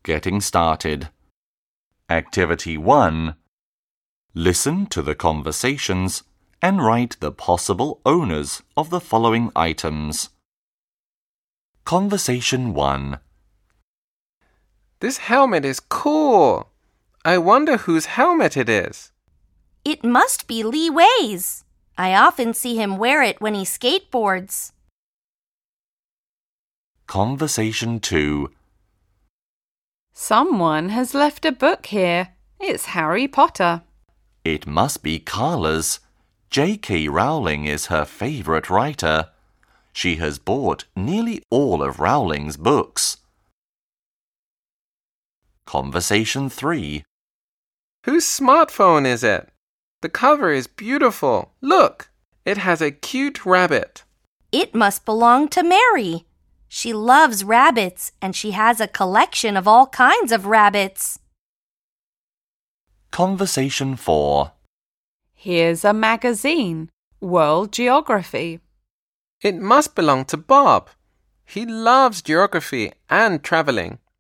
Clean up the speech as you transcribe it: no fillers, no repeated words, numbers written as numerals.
Getting started. Activity 1. Listen to the conversations and write the possible owners of the following items. Conversation 1. This helmet is cool. I wonder whose helmet it is. It must be Li Wei's. I often see him wear it when he skateboards. Conversation 2. Someone has left a book here. It's Harry Potter. It must be Carla's. J.K. Rowling is her favorite writer. She has bought nearly all of Rowling's books. Conversation 3. Whose smartphone is it? The cover is beautiful. Look, it has a cute rabbit. It must belong to Mary. She loves rabbits, and she has a collection of all kinds of rabbits. Conversation 4. Here's a magazine, World Geography. It must belong to Bob. He loves geography and traveling.